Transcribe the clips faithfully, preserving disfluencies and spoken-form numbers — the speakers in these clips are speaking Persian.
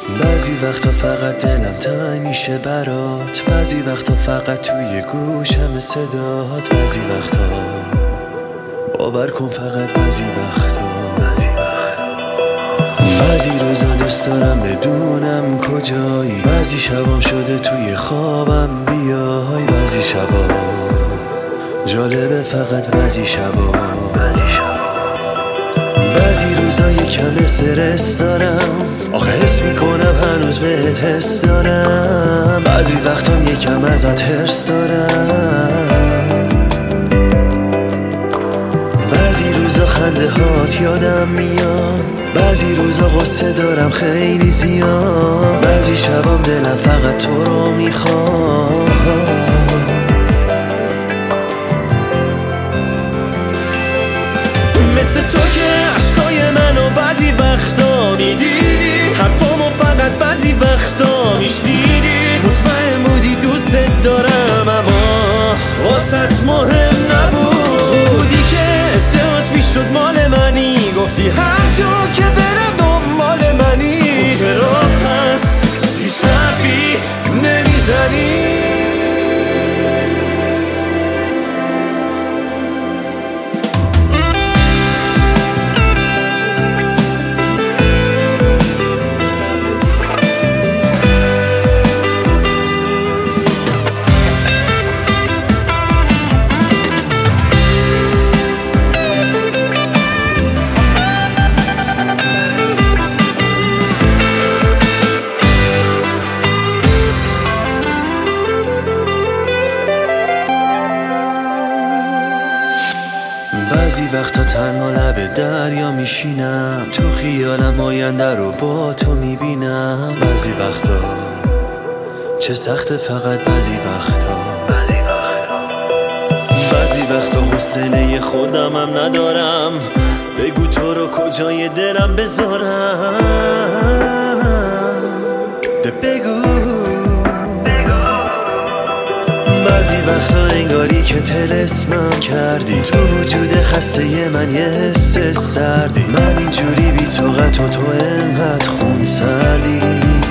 بعضی وقتا فقط دلم تنگ میشه برات، بعضی وقتا فقط توی گوشم صدات، بعضی وقتا باور کن فقط بعضی وقتا بعضی روزا دوست دارم بدونم کجایی، بعضی شبام شده توی خوابم بیای، بعضی شبا جالبه فقط بعضی شبا بعضی روزا یکم استرس دارم، آخه حس میکنم هنوز بهت حس دارم، بعضی وقتا یکم ازت حرص دارم، بعضی روزا خنده هات یادم میاد، بعضی روزا غصه دارم خیلی زیاد، بعضی شبام دلم فقط تو رو میخواد. مثل تو که عشقای منو بعضی وقتا میدیدی، حرفامو فقط بعضی وقتا میشنیدی، مطمئن بودی دوست دارم اما واسط مهم نبود، تو بودی که ادعات میشد مال منی، گفتی هر جا که برم دنبال منی، خب چرا پس هیچ حرفی نمیزنی؟ بعضی وقتا تنها لب دریا میشینم، تو خیالم آینده رو با تو میبینم، بعضی وقتا چه سخته فقط بعضی وقتا بعضی وقتا حوصله خودمم ندارم، بگو تو رو کجای دلم بذارم، ده بگو بعضی وقتا انگاری که طلسمم کردی، تو وجود خسته من یه حس سردی، من اینجوری بی طاقت و تو انقدر خون سردی،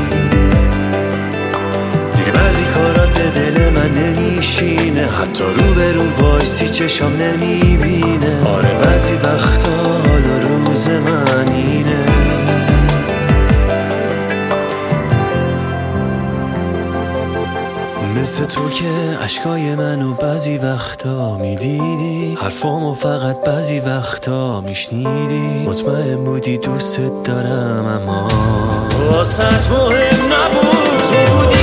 دیگه بعضی کارات به دل من نمیشینه، حتی رو به رو وایسی چشام نمیبینه، آره بعضی وقتا حالا روز من اینه. مثل تو که عشقای منو بعضی وقتا میدیدی، حرفامو فقط بعضی وقتا میشنیدی، مطمئن بودی دوست دارم اما واسط مهم نبود، تو بودی